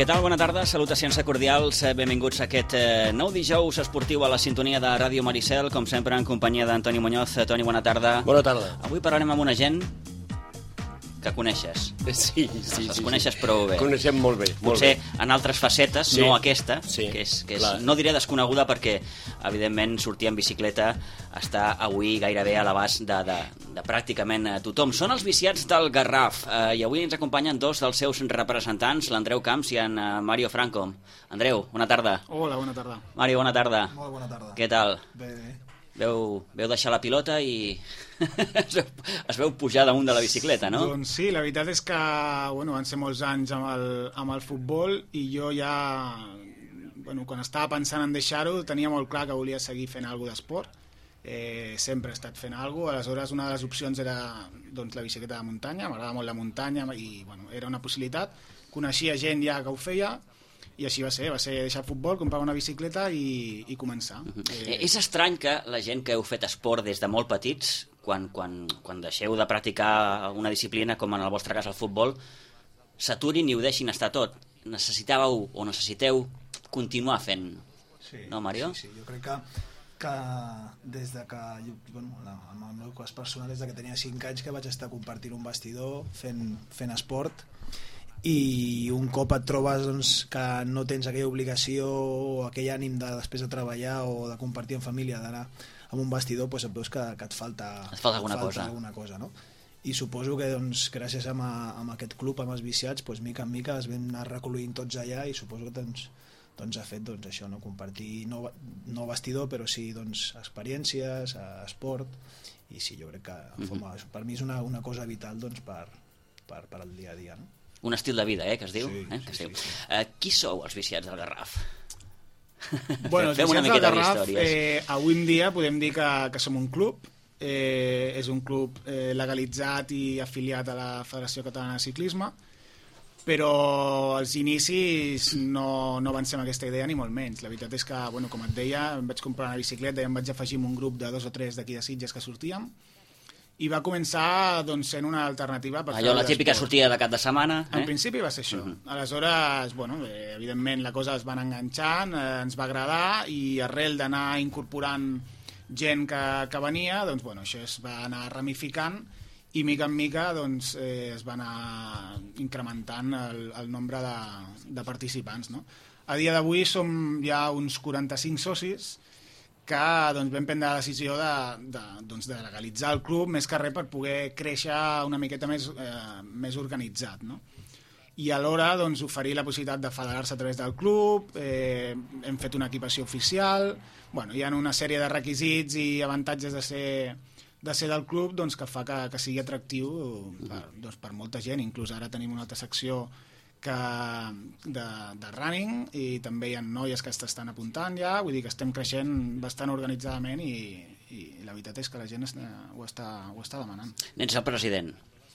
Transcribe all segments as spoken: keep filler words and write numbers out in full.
Què tal? Bona tarda, salutacions cordials, benvinguts a aquest nou dijous esportiu a la sintonia de Ràdio Maricel, com sempre en companyia d'Antoni Muñoz. Toni, bona tarda. Bona tarda. Avui parlarem amb una gent que coneixes. Sí, sí, Els sí. coneixes sí. prou bé. Coneixem molt bé. Molt Potser bé. en altres facetes, Sí. no aquesta, Sí, que és, que és clar. no diré desconeguda perquè, evidentment, sortir en bicicleta està avui gairebé a l'abast de, de, de pràcticament tothom. Són els viciats del Garraf, eh, i avui ens acompanyen dos dels seus representants, l'Andreu Camps i en uh, Mario Franco. Andreu, bona tarda. Hola, bona tarda. Mario, bona tarda. Molt bona tarda. Què tal? Bé, bé. Veu, veu deixar la pilota i es, veu, es veu pujar damunt de la bicicleta, no? Doncs sí, la veritat és que bueno, van ser molts anys amb el, amb el futbol i jo ja, bueno, quan estava pensant en deixar-ho, tenia molt clar que volia seguir fent alguna cosa d'esport. Eh, sempre he estat fent alguna cosa, aleshores una de les opcions era doncs, la bicicleta de muntanya, m'agrada molt la muntanya i bueno, era una possibilitat. Coneixia gent ja que ho feia, i així va ser, va ser deixar el futbol, comprar una bicicleta i, i començar. Uh-huh. eh... És estrany que la gent que heu fet esport des de molt petits, quan, quan, quan deixeu de practicar una disciplina, com en el vostre cas el futbol, s'aturin i ho deixin estar tot. Necessitàveu o necessiteu continuar fent, sí, no, Mario? Sí, sí, jo crec que, que des de que, bueno, amb el meu cas personal, des de que tenia cinc anys que vaig estar compartint un vestidor fent, fent esport, i un cop et trobes doncs, que no tens aquella obligació o aquell ànim de després de treballar o de compartir en família, d'anar amb un vestidor, doncs et veus que, que et falta, et falta alguna falta cosa, alguna cosa no? I suposo que doncs, gràcies a, a aquest club, amb els viciats, doncs, mica en mica es vam anar recol·luint tots allà i suposo que doncs, doncs ha fet doncs, això, no? Compartir no, no vestidor però sí doncs, experiències, esport, i sí, jo crec que mm-hmm. per mi és una, una cosa vital doncs, per, per, per al dia a dia, no? Un estil de vida, eh, que es diu. Sí, eh, que es sí, diu. sí, sí. Uh, qui sou els viciats del Garraf? Bueno, els Fem una viciats del miqueta Garraf, d'històries. eh, avui en dia podem dir que, que som un club, eh, és un club eh, legalitzat i afiliat a la Federació Catalana de Ciclisme, però els inicis no, no van ser amb aquesta idea ni molt menys. La veritat és que, bueno, com et deia, em vaig comprar una bicicleta i em vaig afegir amb un grup de dos o tres d'aquí de Sitges que sortíem, i va començar doncs, sent una alternativa per allò, la típica sortida de cap de setmana, eh? En principi va ser això. Uh-huh. Aleshores, bueno, eh, evidentment la cosa es va anar enganxant, eh, ens va agradar, i arrel d'anar incorporant gent que, que venia, doncs bueno, això es va anar ramificant i mica en mica doncs, eh, es va anar incrementant el, el nombre de, de participants, no? A dia d'avui som ja uns quaranta-cinc socis que doncs, vam prendre la decisió de, de, doncs, de legalitzar el club més que res per poder créixer una miqueta més, eh, més organitzat, no? I alhora doncs, oferir la possibilitat de federar-se a través del club, eh, hem fet una equipació oficial, bueno, hi ha una sèrie de requisits i avantatges de ser, de ser del club doncs, que fa que, que sigui atractiu per, doncs, per molta gent. Inclús ara tenim una altra secció que de, de running i també hi ha noies que s'estan apuntant ja, vull dir que estem creixent bastant organitzadament i, i la veritat és que la gent està, ho, està, ho està demanant. N'ets el president?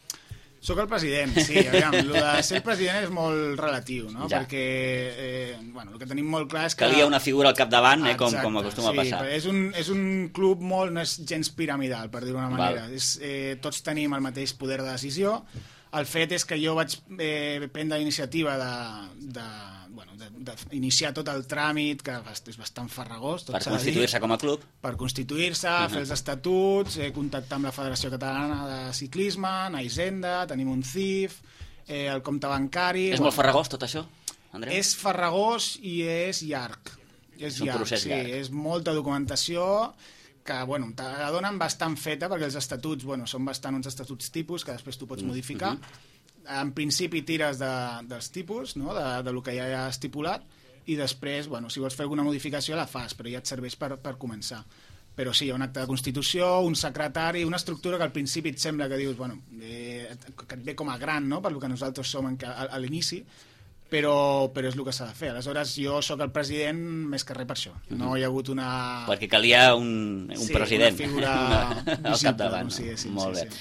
Soc el president, sí, aviam, el de ser president és molt relatiu, no? Ja. Perquè eh, bueno, el que tenim molt clar és que... Calia una figura al capdavant, eh, com, exacte, com acostuma sí, a passar. És un, és un club molt, no és gens piramidal, per dir-ho d'una manera. Val. És, eh, tots tenim el mateix poder de decisió. El fet és que jo vaig eh, prendre la iniciativa de, de, bueno, de, de iniciar tot el tràmit, que és bastant farragós. Tot per constituir-se com a club? Per constituir-se, uh-huh. fer els estatuts, eh, contactar amb la Federació Catalana de Ciclisme, anar a Hisenda, tenim un C I F, eh, el compte bancari... És bueno, molt farragós tot això, Andreu? És farragós i és llarg. És, és un llarg, procés sí, llarg. És molta documentació que bueno, te la donen bastant feta perquè els estatuts bueno, són bastant uns estatuts tipus que després tu pots modificar. Mm-hmm. En principi tires de, dels tipus, no? de, de lo que ja hi ha estipulat, i després, bueno, si vols fer alguna modificació la fas, però ja et serveix per, per començar. Però sí, hi ha un acte de constitució, un secretari, una estructura que al principi et sembla que dius, bueno, eh, que et ve com a gran, no? Per lo que nosaltres som en, a, a l'inici, però, però és el que s'ha de fer. Aleshores, jo sóc el president més que res per això. No hi ha hagut una... Perquè calia un, un sí, president. Una figura visible, al capdavant. Sí, sí, molt sí, bé. sí.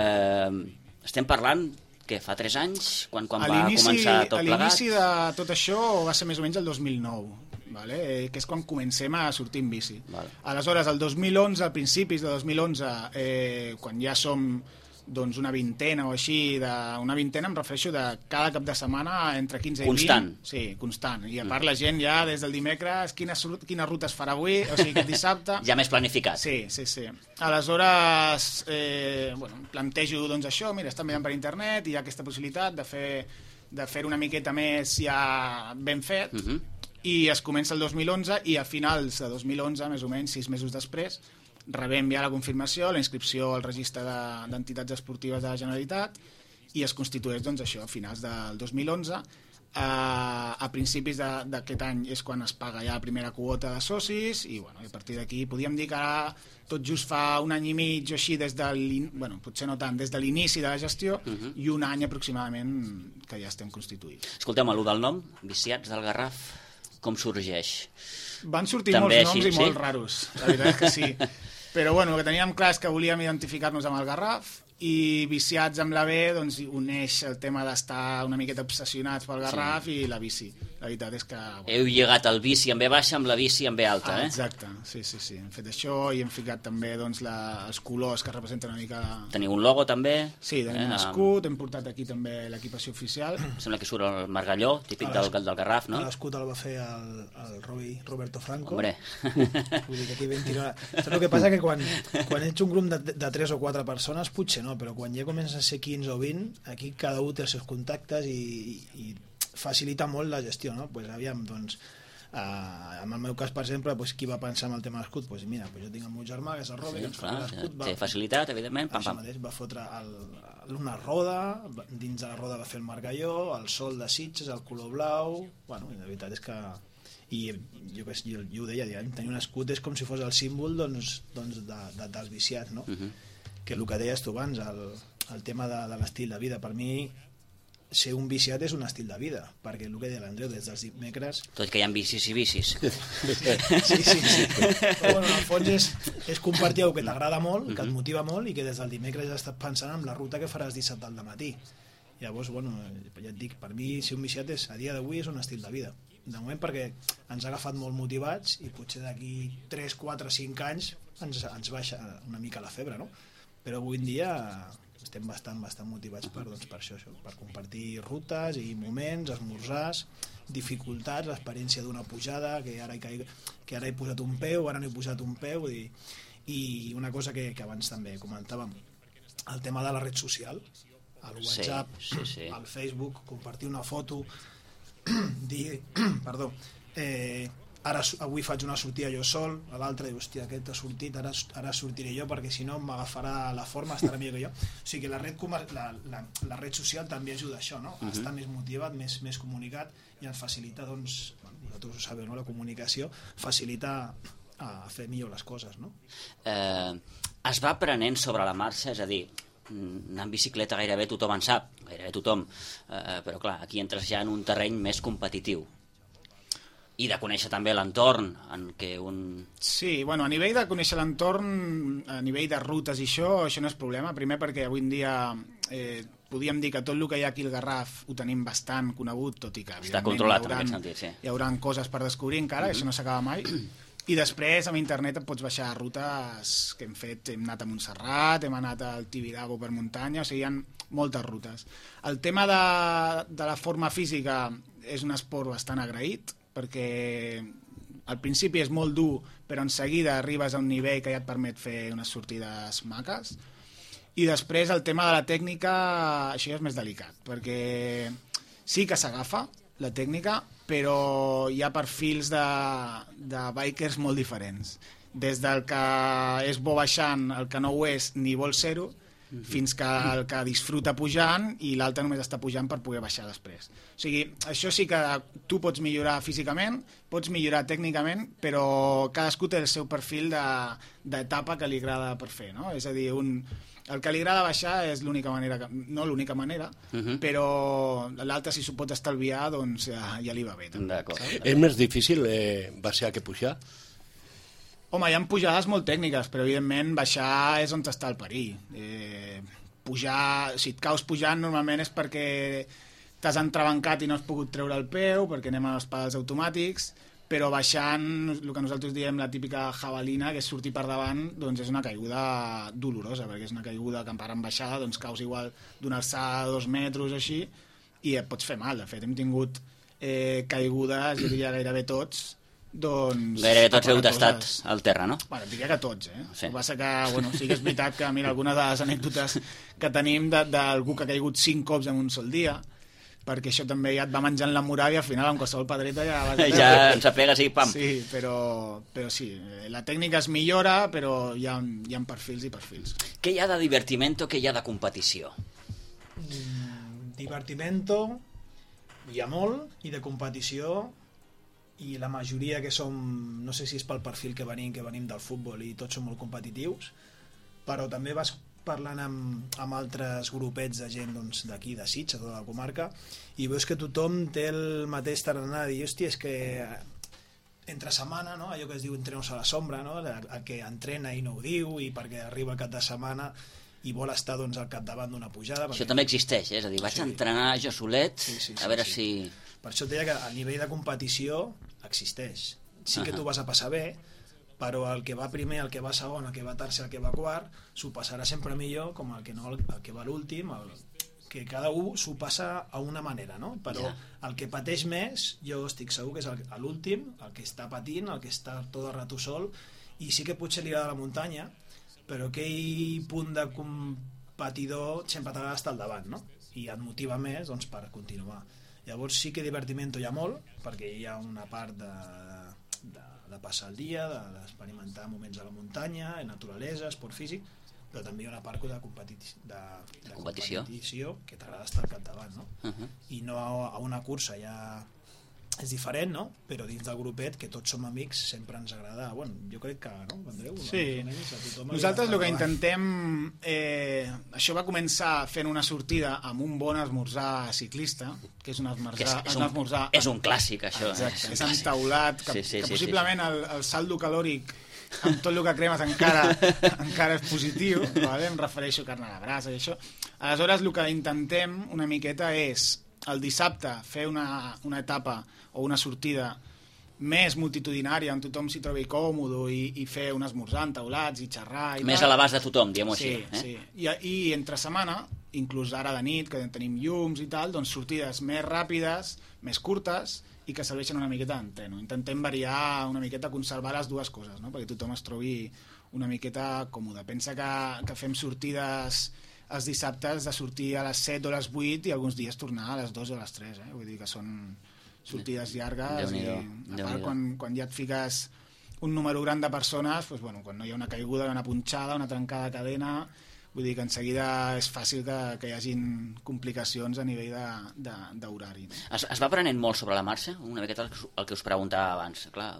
Eh, estem parlant, què, fa tres anys? Quan, quan a va començar tot plegat? A l'inici de tot això va ser més o menys el dos mil nou. Vale? Eh, que és quan comencem a sortir en bici. Vale. Aleshores, el dos mil onze, a principis de dos mil onze, eh, quan ja som doncs una vintena o així, de, una vintena em refereixo de cada cap de setmana entre quinze i vint. Constant. Sí, constant. I a part la gent ja des del dimecres, quina, quina ruta es farà avui, o sigui, aquest dissabte... Ja més planificat. Sí, sí, sí. Aleshores, eh, bueno, plantejo doncs això, mira, estan mirant per internet, i hi ha aquesta possibilitat de fer de fer una miqueta més ja ben fet, uh -huh. i es comença el dos mil onze, i a finals de dos mil onze, més o menys, sis mesos després, rebem ja la confirmació, la inscripció al registre d'entitats esportives de la Generalitat, i es constitueix, doncs, això, a finals del dos mil onze. A, a principis d'aquest any és quan es paga ja la primera quota de socis, i, bueno, a partir d'aquí podíem dir que ara, tot just fa un any i mig o així, des de bueno, potser no tant, des de l'inici de la gestió, uh -huh. i un any aproximadament que ja estem constituïts. Escolteu, allò del nom, Viciats del Garraf, com sorgeix? Van sortir També molts noms així, i molt sí? raros, la veritat és que sí. Però bueno, el que teníem clar és que volíem identificar-nos amb el Garraf, i Viciats amb la B, doncs, uneix el tema d'estar una miqueta obsessionats pel Garraf, sí. i la bici. La veritat és que... Bueno, heu lligat el bici amb B baixa amb la bici amb B alta, ah, eh? Exacte, sí, sí, sí. Hem fet això i hem ficat també, doncs, la, els colors que representen una mica... La... Teniu un logo també? Sí, tenim eh? un escut, hem portat aquí també l'equipació oficial. Sembla que surt el margalló, típic del, del Garraf, no? L'escut el va fer el, el Robi, Roberto Franco. Hombre. Vull dir que aquí ben tirona. Saps el que passa? Que quan, quan ets un grup de, de tres o quatre persones, potser no, però quan ja comença a ser quinze o vint, aquí cada un té els seus contactes i, i facilita molt la gestió, no? Pues aviam, doncs, uh, en el meu cas, per exemple, pues, qui va pensar en el tema de l'escut? Pues mira, pues jo tinc el meu germà, que és el Robi, sí, que ens clar, fa l'escut. té facilitat, evidentment, pam, pam. Mateix, va fotre el, una roda, dins de la roda va fer el margalló, el sol de Sitges, el color blau, bueno, i la veritat és que... i jo, jo, jo ho deia, diguem, tenir un escut és com si fos el símbol, doncs, doncs de, de, dels viciats, no? Uh-huh. Que el que deies tu abans, el, el tema de, de l'estil de vida, per mi ser un viciat és un estil de vida, perquè el que deia l'Andreu des dels dimecres... Tot que hi ha bicis i bicis. Sí, sí, sí. Però bueno, en el fons és, és compartir alguna que t'agrada molt, que et motiva molt, i que des del dimecres ja estàs pensant en la ruta que faràs dissabte al dematí. Llavors, bueno, ja et dic, per mi ser un viciat és, a dia d'avui és un estil de vida. De moment perquè ens ha agafat molt motivats i potser d'aquí tres, quatre, cinc anys ens, ens baixa una mica la febre, no? Però avui en dia estem bastant, bastant motivats per, doncs, per això, això, per compartir rutes i moments, esmorzars, dificultats, l'experiència d'una pujada, que ara, he, que ara he posat un peu, ara no he posat un peu, vull dir, i una cosa que, que abans també comentàvem, el tema de la red social, el WhatsApp, sí, sí, sí. el Facebook, compartir una foto, dir, perdó, eh, ara avui faig una sortida jo sol, a l'altre diu, hòstia, aquest ha sortit, ara, ara sortiré jo perquè si no m'agafarà la forma, estarà millor que jo. O sigui que la red, la, la, la red social també ajuda a això, no? A estar més motivat, més, més comunicat, i ens facilita, doncs, bueno, vosaltres ho sabeu, no? La comunicació facilita a fer millor les coses, no? Eh, es va aprenent sobre la marxa, és a dir, anar en bicicleta gairebé tothom en sap, gairebé tothom, eh, però clar, aquí entres ja en un terreny més competitiu. I de conèixer també l'entorn en què un... Sí, bueno, a nivell de conèixer l'entorn, a nivell de rutes i això, això no és problema. Primer perquè avui en dia eh, podríem dir que tot el que hi ha aquí al Garraf ho tenim bastant conegut, tot i que està controlat hi haurà, en aquest sentit, sí. Hi haurà coses per descobrir encara, mm-hmm. això no s'acaba mai. I després, amb internet, et pots baixar rutes que hem fet. Hem anat a Montserrat, hem anat al Tibidabo per muntanya, o sigui, hi ha moltes rutes. El tema de, de la forma física és un esport bastant agraït, perquè al principi és molt dur, però en seguida arribes a un nivell que ja et permet fer unes sortides maques. I després el tema de la tècnica, això ja és més delicat, perquè sí que s'agafa la tècnica, però hi ha perfils de, de bikers molt diferents. Des del que és bo baixant, el que no ho és ni vol ser-ho, mm-hmm. fins que el que disfruta pujant i l'altre només està pujant per poder baixar després. O sigui, això sí que tu pots millorar físicament, pots millorar tècnicament, però cadascú té el seu perfil d'etapa de, que li agrada per fer, no? És a dir, un, el que li agrada baixar és l'única manera, que, no l'única manera, uh-huh. però l'altre si s'ho pot estalviar, doncs ja, ja li va bé. D'acord. És més difícil eh, baixar que pujar? Home, hi ha pujades molt tècniques, però evidentment baixar és on està el perill. Eh, pujar, si et caus pujant normalment és perquè t'has entrebancat i no has pogut treure el peu, perquè anem als pedals automàtics, però baixant, el que nosaltres diem la típica jabalina, que és sortir per davant, doncs és una caiguda dolorosa, perquè és una caiguda que en part en baixada doncs caus igual d'una alçada de dos metres així, i et pots fer mal. De fet, hem tingut eh, caigudes, jo diria gairebé tots, doncs... Gairebé tots heu tastat al terra, no? Bueno, diria que tots, eh? Sí. El que passa que, bueno, sí que és veritat que, mira, algunes de les anècdotes que tenim d'algú que ha caigut cinc cops en un sol dia, perquè això també ja et va menjant la moral i al final amb qualsevol pedreta ja vas a... Ja ens apegues i pam. Sí, però, però sí, la tècnica es millora, però hi ha, hi ha perfils i perfils. Què hi ha de divertimento, què hi ha de competició? Mm, divertimento hi ha molt, i de competició, i la majoria que som, no sé si és pel perfil que venim, que venim del futbol i tots som molt competitius, però també vas parlant amb, amb altres grupets de gent doncs, d'aquí, de Sitges, de tota la comarca, i veus que tothom té el mateix tarannà de dir, hòstia, és que entre setmana, no? Allò que es diu entrenos a la sombra, no? El, el que entrena i no ho diu, i perquè arriba el cap de setmana i vol estar doncs, al capdavant d'una pujada. Això també existeix, eh? És a dir, vaig sí. entrenar jo solet, sí, sí, sí, a veure sí, sí. si... Per això et deia que a nivell de competició existeix. Sí que uh-huh. tu vas a passar bé, però el que va primer, el que va segon, el que va tercer, el que va quart, s'ho passarà sempre millor com el que, no, el, el que va l'últim, el, que cada un s'ho passa a una manera, no? Però yeah. el que pateix més, jo estic segur que és el, l'últim, el que està patint, el que està tot el rato sol, i sí que potser li agrada la muntanya, però aquell punt de competidor sempre t'agrada estar al davant, no? I et motiva més doncs, per continuar. Llavors sí que divertimento hi ha molt, perquè hi ha una part de, de, de passar el dia, de, d'experimentar moments a la muntanya, en naturalesa, esport físic, però també hi ha una part de, competi de, de competició. competició que t'agrada estar al capdavant, no? Uh-huh. I no a, a una cursa ja és diferent, no? Però dins del grupet, que tots som amics, sempre ens agrada. Bueno, jo crec que, no, Andreu? Sí. Nosaltres el que intentem... Eh, això va començar fent una sortida amb un bon esmorzar ciclista, que és un esmorzar... Que és, és, un, esmorzar és un clàssic, això. Exacte, és, és entaulat, que, sí, sí, que sí, possiblement sí, sí. El, el saldo calòric amb tot el que cremes encara encara és positiu, vale? Em refereixo a carn a la brasa i això. Aleshores, el que intentem una miqueta és el dissabte fer una, una etapa o una sortida més multitudinària, on tothom s'hi trobi còmode i, i fer un esmorzar entaulats i xerrar... I més tal. A l'abast de tothom, diguem-ho sí, així. Eh? Sí, I, i entre setmana, inclús ara de nit, que tenim llums i tal, doncs sortides més ràpides, més curtes, i que serveixen una miqueta d'entreno. Intentem variar una miqueta, conservar les dues coses, no? Perquè tothom es trobi una miqueta còmode. Pensa que, que fem sortides els dissabtes de sortir a les set o a les vuit i alguns dies tornar a les dos o a les tres, eh? Vull dir que són sortides llargues i a part quan, quan ja et fiques un número gran de persones, doncs, bueno, quan no hi ha una caiguda, una punxada, una trencada de cadena, vull dir que en seguida és fàcil que, que hi hagin complicacions a nivell d'horari. No? Es, es va aprenent molt sobre la marxa? Una miqueta el que us preguntava abans. Clar,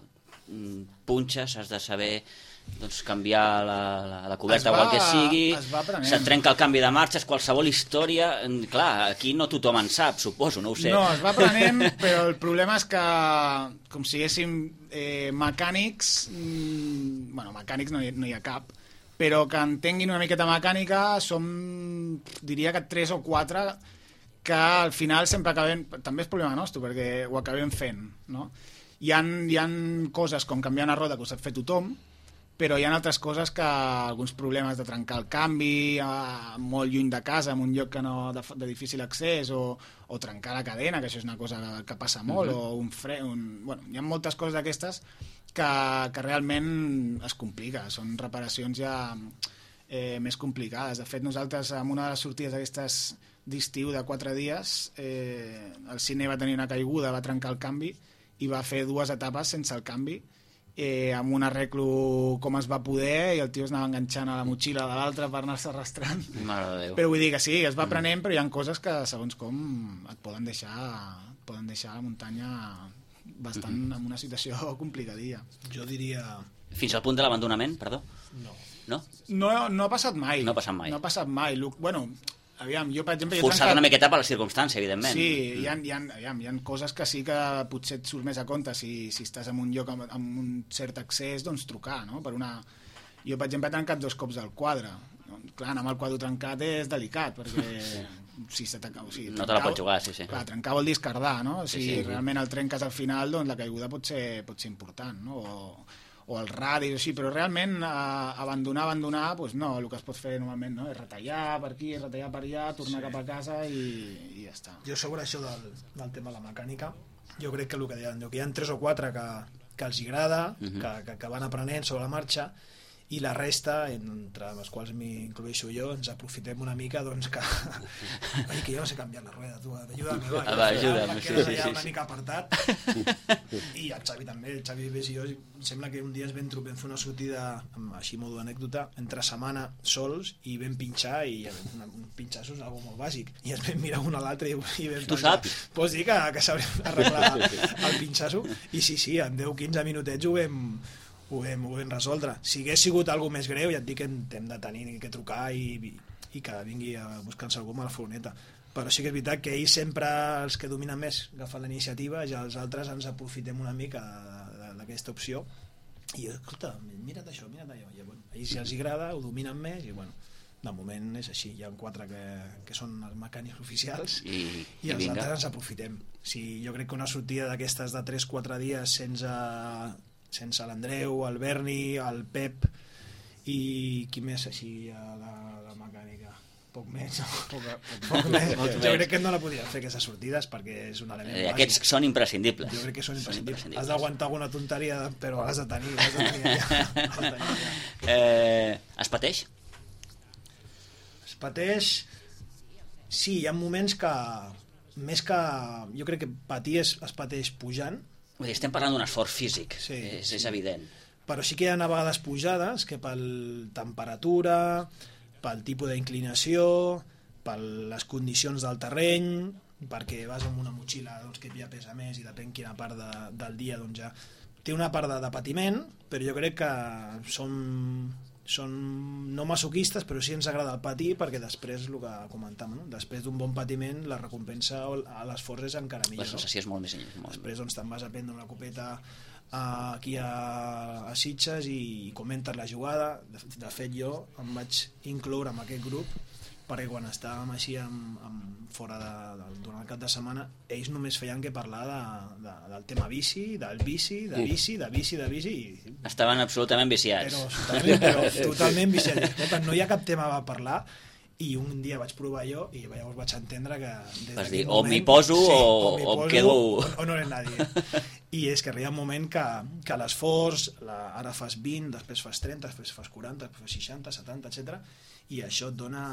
punxes, has de saber doncs, canviar la, la, la coberta va, o el que sigui, se't trenca el canvi de marxes, qualsevol història... Clar, aquí no tothom en sap, suposo, no ho sé. No, es va aprenent, però el problema és que, com siguéssim eh, mecànics, mmm, bueno, mecànics no hi, no hi ha cap, però que entenguin una miqueta mecànica, som, diria que tres o quatre, que al final sempre acabem... També és problema nostre, perquè ho acabem fent, no? Hi ha, hi ha coses com canviar una roda que ho sap fer tothom, però hi ha altres coses que alguns problemes de trencar el canvi eh, molt lluny de casa, en un lloc que no, de, de difícil accés, o, o trencar la cadena, que això és una cosa que, que passa molt, uh-huh. o un fre... Un, bueno, hi ha moltes coses d'aquestes que, que realment es complica, són reparacions ja eh, més complicades. De fet, nosaltres, en una de les sortides d'aquestes d'estiu de quatre dies, eh, el cine va tenir una caiguda, va trencar el canvi, i va fer dues etapes sense el canvi, eh, amb un arreglo com es va poder, i el tio es anava enganxant a la motxilla de l'altre per anar-se arrastrant. Mare de Déu. Però vull dir que sí, es va aprenent, però hi ha coses que, segons com, et poden deixar, et poden deixar a la muntanya bastant mm-hmm. en una situació complicadilla. Jo diria... Fins al punt de l'abandonament, perdó? No. No? No, no ha passat mai. No ha passat mai. No ha passat mai. Bueno... Aviam, jo, per exemple... Forçat una miqueta per la circumstància, evidentment. Sí, hi ha, hi, ha, aviam, hi ha coses que sí que potser et surt més a compte si, si estàs en un lloc amb, amb un cert accés, doncs trucar, no? Per una... Jo, per exemple, he trencat dos cops el quadre. Clar, anar amb el quadre trencat és delicat, perquè si se o sigui, no te la pots jugar, sí, sí. Clar, trencar vol dir escardar, no? Si sí, sí. realment el trenques al final, doncs la caiguda pot ser, pot ser important, no? O, o el radi, així, però realment eh, abandonar, abandonar, doncs no, el que es pot fer normalment, no? És retallar per aquí, retallar per allà, tornar sí. cap a casa i, i ja està. Jo sobre això del, del tema de la mecànica, jo crec que el que deien, que hi ha tres o quatre que, que els agrada, uh-huh. que, que, que van aprenent sobre la marxa, i la resta, entre les quals m'incloeixo jo, ens aprofitem una mica doncs que... Ai, que jo no sé canviar la rueda, tu, ajuda'm, va, ah, va, ajuda'm, sí, sí, sí, ja sí, una sí. mica apartat. I el Xavi també, el Xavi Ves i jo, em sembla que un dia ens vam, vam fer una sortida, així modo anècdota, entre setmana sols, i vam pinxar, i una, un pinxasso és una cosa molt bàsic, i ens vam mirar un a l'altre i, i vam tu pensar, saps? Pots dir que, que sabrem arreglar el pinxasso? I sí, sí, en deu quinze minutets ho vam... Ho vam, ho vam resoldre. Si hagués sigut alguna més greu, ja et dic que hem de tenir que trucar i, i que vingui a buscar-se algú amb la furgoneta. Però sí que és veritat que ells sempre, els que dominen més, agafen la iniciativa, ja els altres ens aprofitem una mica d'aquesta opció. I, escolta, mira't això, mira't allò. I, bueno, a ells si els agrada, ho dominen més i, bueno, de moment és així. Hi ha quatre que, que són els mecànics oficials i, i els i altres ens aprofitem. Si jo crec que una sortida d'aquestes de tres quatre dies sense... sense l'Andreu, el Berni, el Pep i qui més així a la, la mecànica, poc més, no? poc, poc, poc més. Jo crec que no la podria fer aquestes sortides perquè és un element eh, aquests bàsic. Són imprescindibles. Jo crec que són imprescindibles. Són imprescindibles. Has d'aguantar alguna tonteria, però has de tenir, has de tenir, ja. Has de tenir ja. Eh, es pateix? Es pateix... Sí, hi ha moments que més que... Jo crec que patir es, es pateix pujant. Vull dir, estem parlant d'un esforç físic, sí, és, és sí. evident. Però sí que hi ha a vegades pujades que per temperatura, pel tipus d'inclinació, per les condicions del terreny, perquè vas amb una motxilla doncs, que ja pesa més i depèn quina part de, del dia doncs ja té una part de, de patiment, però jo crec que som, són no masoquistes, però sí ens agrada el patir perquè després, el que comentàvem, no? Després d'un bon patiment la recompensa a l'esforç és encara millor. La sensació és molt més... Molt... Després doncs, te'n vas a prendre una copeta uh, aquí a, a Sitges i comentes la jugada. De, de fet jo em vaig incloure en aquest grup perquè quan estàvem així amb, amb, fora de, de, durant el cap de setmana ells només feien que parlar de, de, del tema bici, del bici, de bici, de bici, de bici i... Estaven absolutament viciats. Però, totalment, però totalment viciats. Escolta, no hi ha cap tema a parlar i un dia vaig provar jo i llavors vaig entendre que vas dir, o m'hi poso sí, o, o, o em quedo o, o no eres nadie. I és que arriba un moment que, que l'esforç la, ara fas vint, després fas trenta, després fas quaranta, després fas seixanta, setanta, etcètera i això et dona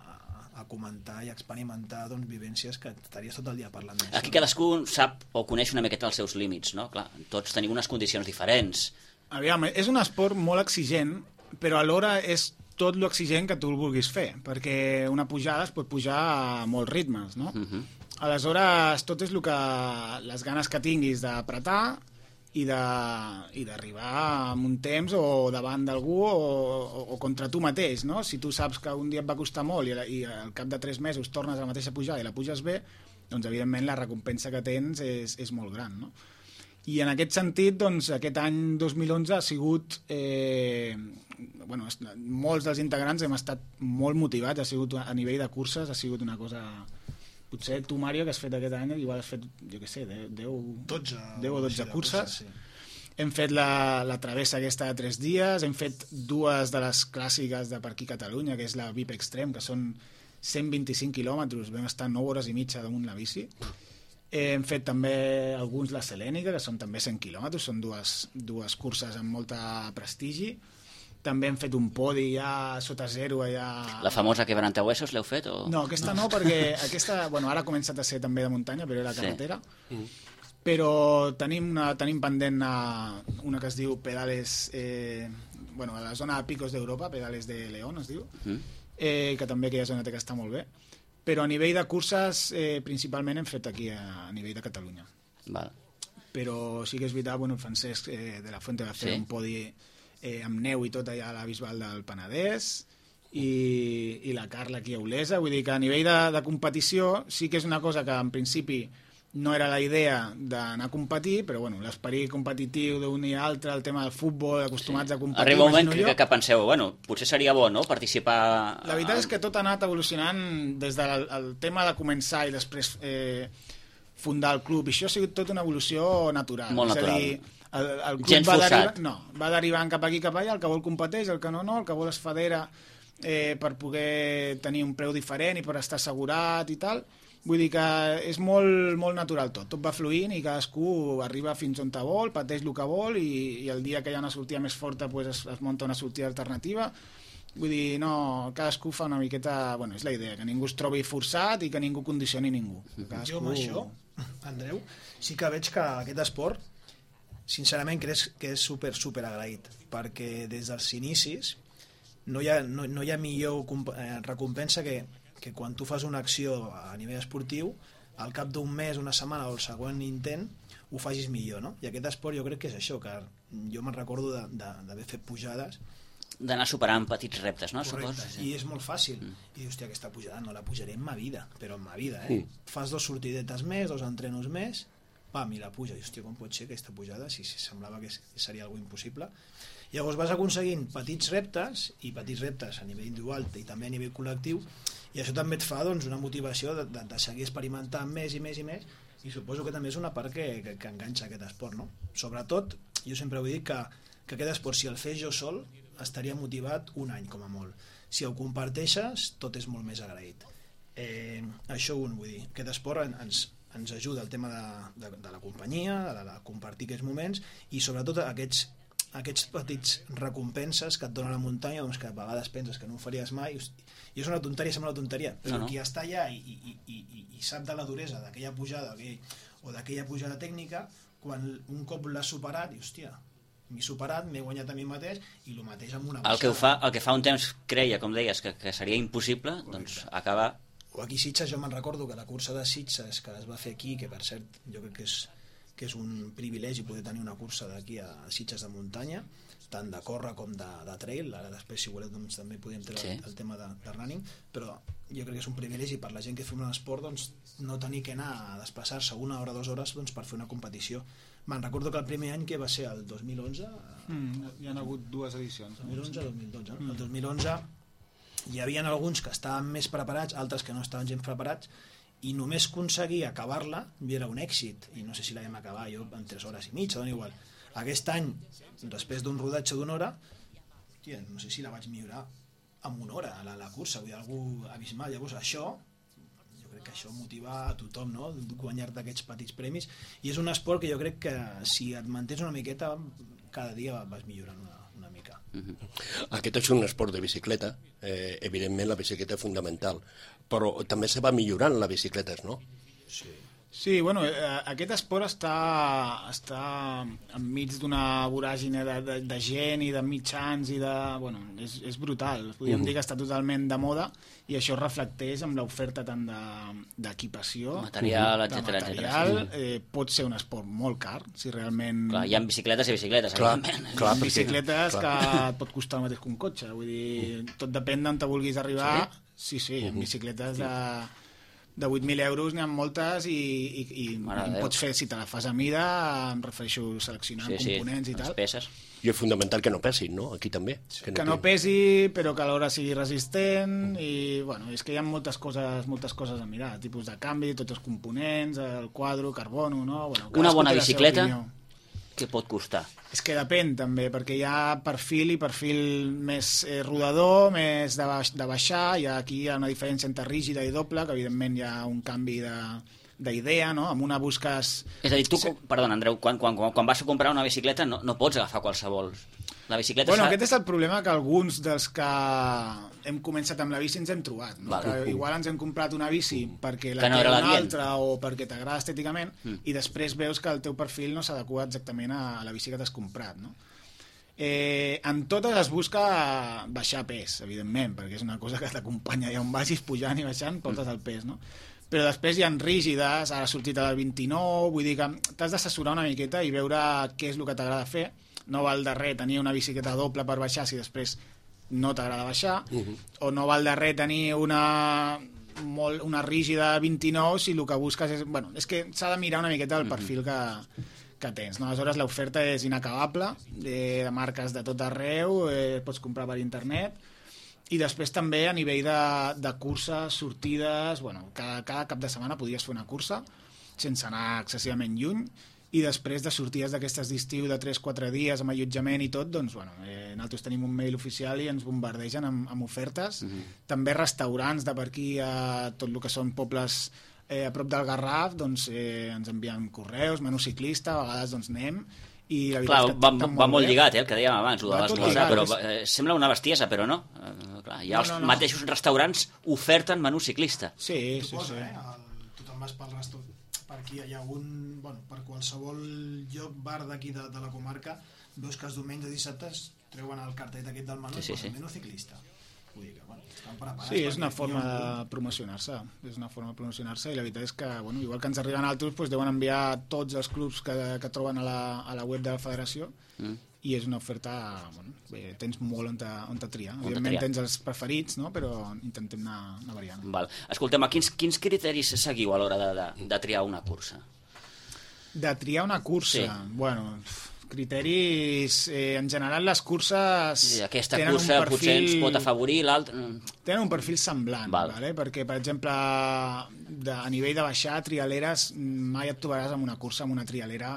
a comentar i experimentar doncs, vivències que estaries tot el dia parlant d'això. Aquí cadascú sap o coneix una miqueta els seus límits, no? Clar, tots tenim unes condicions diferents. Aviam, és un esport molt exigent, però alhora és tot lo exigent que tu el vulguis fer, perquè una pujada es pot pujar a molts ritmes, no? Uh-huh. Aleshores, tot és el que les ganes que tinguis d'apretar i d'arribar amb un temps o davant d'algú o, o, o contra tu mateix, no? Si tu saps que un dia et va costar molt i, i al cap de tres mesos tornes a la mateixa pujada i la puges bé, doncs evidentment la recompensa que tens és, és molt gran, no? I en aquest sentit, doncs, aquest any dos mil onze ha sigut... Eh, bueno, molts dels integrants hem estat molt motivats, ha sigut a nivell de curses, ha sigut una cosa... Potser tu, Mario, que has fet aquest any, igual has fet, jo què sé, deu, dotze, deu o dotze curses. curses sí. Hem fet la, la travessa aquesta de tres dies, hem fet dues de les clàssiques de per aquí Catalunya, que és la V I P Extreme, que són cent vint-i-cinc quilòmetres, vam estar nou hores i mitja damunt la bici. Hem fet també alguns la Selènica, que són també cent quilòmetres, són dues, dues curses amb molta prestigi. També hem fet un podi ja sota zero allà... La famosa quebrantahuesos l'heu fet? O... No, aquesta no, no perquè aquesta, bueno, ara ha començat a ser també de muntanya, però era carretera. Sí. Però tenim, una, tenim pendent una, una que es diu Pedales... Eh, bueno, a la zona de Picos d'Europa, Pedales de León es diu, mm. eh, que també aquella zona té que està molt bé. Però a nivell de curses, eh, principalment hem fet aquí a, a nivell de Catalunya. Val. Però sí que és veritat, bueno, el Francesc eh, de la Fuente va fer sí. un podi... Eh, amb neu i tot allà a la Bisbal del Penedès i, i la Carla aquí a Olesa, vull dir que a nivell de, de competició sí que és una cosa que en principi no era la idea d'anar a competir, però bueno, l'esperit competitiu d'un i altre, el tema del futbol, acostumats sí. a competir... Arriba un moment que, que penseu, bueno, potser seria bo, no?, participar... La veritat és que tot ha anat evolucionant des del el tema de començar i després eh, fundar el club, i això ha sigut tota una evolució natural. Molt natural. És a dir, el, el club Gens va forçat. derivar, no, va derivant cap aquí cap allà, el que vol competeix, el que no, no, el que vol es federa eh, per poder tenir un preu diferent i per estar assegurat i tal. Vull dir que és molt, molt natural tot, tot va fluint i cadascú arriba fins on te vol, pateix el que vol i, i el dia que hi ha una sortida més forta pues es, es munta una sortida alternativa. Vull dir, no, cadascú fa una miqueta... Bueno, és la idea, que ningú es trobi forçat i que ningú condicioni ningú. Cadascú... Jo amb això, Andreu, sí que veig que aquest esport, sincerament, crec que és super, super agraït, perquè des dels inicis no hi ha, no, no hi ha millor recompensa que que quan tu fas una acció a nivell esportiu, al cap d'un mes, una setmana o el següent intent, ho facis millor, no? I aquest esport jo crec que és això, que jo me'n recordo d'haver fet pujades. D'anar superant petits reptes, no? Correcte, Supos, sí. I és molt fàcil. Mm. I dius, hòstia, aquesta pujada no la pujaré en ma vida, però en ma vida, eh? Mm. Fas dos sortidetes més, dos entrenos més, pam, i la puja. I hòstia, com pot ser aquesta pujada? Si, si semblava que seria algo impossible. Llavors vas aconseguint petits reptes, i petits reptes a nivell individual i també a nivell col·lectiu, i això també et fa doncs, una motivació de, de, de seguir experimentant més i més i més, i suposo que també és una part que, que, que enganxa aquest esport, no? Sobretot, jo sempre ho dic que, que aquest esport, si el fes jo sol, estaria motivat un any com a molt. Si el comparteixes, tot és molt més agraït. Eh, això un, vull dir, aquest esport ens, ens ajuda al tema de, de, de la companyia, de, de compartir aquests moments, i sobretot aquests aquests petits recompenses que et dona la muntanya, doncs que a vegades penses que no ho faries mai, i és una tonteria, sembla una tonteria, però no, no. Qui està allà i, i, i, i, i sap de la duresa d'aquella pujada aquell, o d'aquella pujada tècnica, quan un cop l'ha superat, i hòstia, m'he superat, m'he guanyat a mi mateix, i el mateix amb una baixada. El que, ho fa, el que fa un temps creia, com deies, que, que seria impossible, correcte. Doncs acaba... O aquí a Sitges, jo me'n recordo que la cursa de Sitges que es va fer aquí, que per cert jo crec que és que és un privilegi poder tenir una cursa d'aquí a Sitges de muntanya, tant de córrer com de, de trail. Ara després, si voleu, doncs, també podem treure sí. el, el tema de, de running, però jo crec que és un privilegi per la gent que fem un esport, doncs, no tenir que anar a desplaçar-se una hora, dues hores doncs, per fer una competició. Me'n recordo que el primer any, que va ser el dos mil onze... Mm, hi ha hagut dues edicions. dos mil onze dos mil dotze. Mm. El dos mil onze hi havia alguns que estaven més preparats, altres que no estaven gens preparats, i només aconseguir acabar-la era un èxit, i no sé si la vam acabar jo en tres hores i mitja, dona igual. Aquest any, després d'un rodatge d'una hora, tia, no sé si la vaig millorar en una hora, la, la cursa, vull dir, algú abismal. Llavors això, jo crec que això motiva a tothom, no?, guanyar-te aquests petits premis, i és un esport que jo crec que si et mantens una miqueta, cada dia vas millorant una, una mica. Mm-hmm. Aquest és un esport de bicicleta, eh, evidentment la bicicleta és fundamental, però també se va millorant la bicicleta, no? Sí. Sí, bueno, eh, aquest esport està, està enmig d'una voràgine de, de, de gent i de mitjans i de... Bueno, és, és brutal. Podríem uh-huh. dir que està totalment de moda i això reflecteix amb l'oferta tant d'equipació, de, material, de etcètera, material. etcètera. Eh, pot ser un esport molt car, si realment... Clar, hi ha bicicletes i bicicletes, clar, evidentment. clar, bicicletes clar. que et pot costar el mateix que un cotxe. Vull dir, tot depèn d'on te vulguis arribar. Sí, sí, sí uh-huh. bicicletes de... de vuit mil euros n'hi ha moltes i, i, i pots fer, si te la fas a mida, em refereixo a seleccionar sí, components sí, i tal. Peces. I és fundamental que no pesin, no? Aquí també. Que no, que no pesi, però que alhora sigui resistent, i bueno, és que hi ha moltes coses, moltes coses a mirar, tipus de canvi, tots els components, el quadro, carbono, no? Bueno, una bona bicicleta, què pot costar? És que depèn també, perquè hi ha perfil i perfil més eh, rodador, més de, baix, de baixar, hi ha, aquí hi ha una diferència entre rígida i doble, que evidentment hi ha un canvi de d'idea, no? Amb una busques... És a dir, tu, sí. perdona, Andreu, quan, quan, quan vas a comprar una bicicleta no, no pots agafar qualsevol. La bicicleta bueno, aquest és el problema que alguns dels que hem començat amb la bici ens hem trobat, no? Que igual ens hem comprat una bici perquè la no té una la altra o perquè t'agrada estèticament mm. i després veus que el teu perfil no s'adequa exactament a la bici que t'has comprat, no? Eh, en totes es busca baixar pes, evidentment, perquè és una cosa que t'acompanya i on vagis pujant i baixant portes el pes, no? Però després hi ha rígides, ara ha sortit el vint-i-nou, vull dir que t'has d'assessorar una miqueta i veure què és el que t'agrada fer. No val de res tenir una bicicleta doble per baixar si després no t'agrada baixar, uh-huh. o no val de res tenir una molt, una rígida vint-i-nou si el que busques és... Bueno, és que s'ha de mirar una miqueta el perfil que, que tens. No? Aleshores, l'oferta és inacabable, de, de marques de tot arreu, eh, pots comprar per internet, i després també a nivell de, de curses, sortides... Bueno, cada, cada cap de setmana podries fer una cursa, sense anar excessivament lluny, i després de sortides d'aquestes d'estiu de tres quatre dies amb allotjament i tot, doncs, bueno, eh, nosaltres tenim un mail oficial i ens bombardegen amb, amb ofertes. Mm-hmm. També restaurants de per aquí a tot el que són pobles eh, a prop del Garraf, doncs eh, ens envien correus, menú ciclista, a vegades doncs anem, i la clar, veritat va, que va, va molt lligat, eh, el que dèiem abans, el de Va tot l'esmorzar, lligat, però és- eh, sembla una bestiesa, però no. Eh, clar, ja No, els no, no. mateixos restaurants oferten menú ciclista. Sí, sí, Suposa, sí. eh? El, tu te'n vas pel restaurant, per aquí hi ha un, bueno, per qualsevol lloc, bar d'aquí de, de la comarca, veus que els diumenges i dissabtes treuen el cartellet aquest del menú, Sí, sí, i posen sí. menú ciclista. Vull dir que, bueno, estan preparats. Sí, és perquè una hi ha forma un- de promocionar-se, és una forma de promocionar-se i la veritat és que, bueno, igual que ens arriben altres, doncs deuen enviar tots els clubs que, que troben a la, a la web de la federació Mm. i és una oferta, bueno, bé, tens molt on te, on te triar. te Evidentment triar. tens els preferits, no? Però intentem anar, anar variant. Val. Escoltem, quins, quins criteris seguiu a l'hora de, de, de triar una cursa? De triar una cursa, Sí. bueno, criteris... Eh, en general les curses Sí, aquesta tenen cursa un perfil... potser ens pot afavorir, l'altra... Tenen un perfil semblant, Val. vale? Perquè, per exemple, de, a nivell de baixar trialeres, mai et trobaràs en una cursa amb una trialera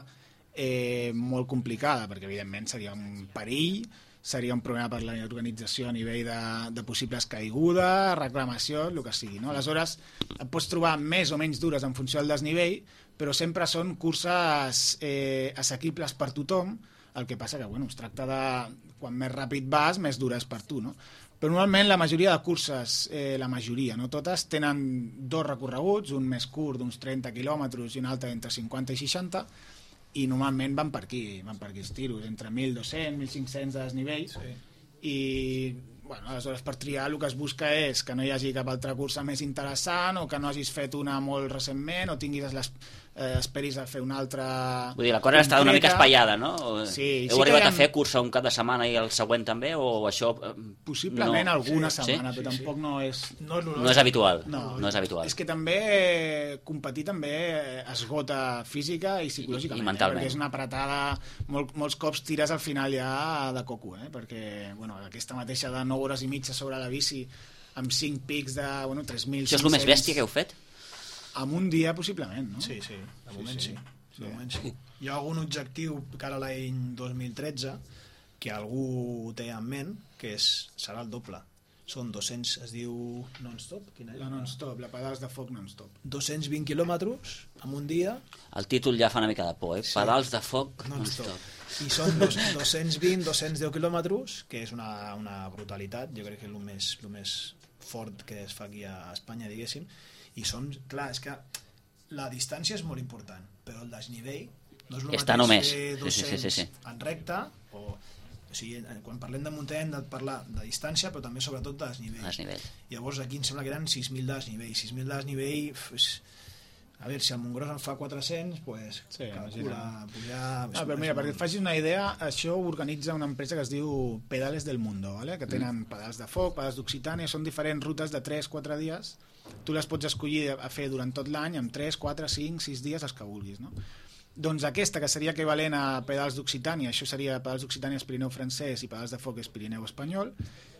eh, molt complicada, perquè, evidentment, seria un perill, seria un problema per l'organització a nivell de, de possibles caigudes, reclamació, el que sigui. No? Aleshores, et pots trobar més o menys dures en funció del desnivell, però sempre són curses eh, assequibles per tothom, el que passa que, bueno, es tracta de... Quan més ràpid vas, més dures per tu, no? Però normalment la majoria de curses, eh, la majoria, no totes, tenen dos recorreguts, un més curt d'uns trenta quilòmetres i un altre entre cinquanta i seixanta, i normalment van per aquí, van per aquí els tiros, entre mil dos-cents, mil cinc-cents de desnivell, sí. I bueno, aleshores per triar el que es busca és que no hi hagi cap altra cursa més interessant o que no hagis fet una molt recentment o tinguis les, eh, esperis a fer una altra... Vull dir, la cosa està una mica espaiada, no? O- Sí, Heu sí que arribat hi ha- a fer cursa un cap de setmana i el següent també, o això... eh, Possiblement no? alguna Sí? setmana, Sí? però tampoc no és... No, no, No és habitual. No, no és habitual. És que també eh, competir també eh, esgota física i psicològicament. I- i mentalment. Eh? Perquè és una apretada... Molt, molts cops tires al final ja de coco, eh? Perquè bueno, aquesta mateixa de nou hores i mitja sobre la bici amb cinc pics de bueno, tres mil Això és el més bèstia que heu fet? En un dia, possiblement, no? Sí, sí, de moment sí. sí. De moment sí. Hi ha algun objectiu cara a l'any dos mil tretze que algú té en ment, que és, serà el doble. Són dos-cents, es diu non-stop? Quina és? La non-stop, la pedals de foc non-stop. dos-cents vint quilòmetres en un dia. El títol ja fa una mica de por, eh? Sí. Pedals de foc Non-stop. non-stop. I són dos, dos-cents vint, dos-cents deu quilòmetres, que és una, una brutalitat, jo crec que és el més, el més fort que es fa aquí a Espanya, diguéssim, i són, clar, és que la distància és molt important, però el desnivell no és el Està mateix només. fer Sí, sí, dos-cents sí, sí, sí. en recta, o, o sigui, quan parlem de muntanya hem de parlar de distància, però també sobretot de desnivell. Desnivell. Llavors aquí em sembla que eren sis mil de desnivell, sis mil de desnivell, pues, a veure, si el Montgròs en fa quatre-cents, pues, Sí, calcula, pujar... Ah, però mira, perquè et facis una idea, això ho organitza una empresa que es diu Pedales del Mundo, ¿vale? Que tenen pedals de foc, pedals d'Occitània, són diferents rutes de tres quatre dies, tu les pots escollir a fer durant tot l'any, amb tres, quatre, cinc, sis dies, els que vulguis, no? Doncs aquesta, que seria equivalent a pedals d'Occitània, això seria pedals d'Occitània és Pirineu francès i pedals de foc és Pirineu espanyol,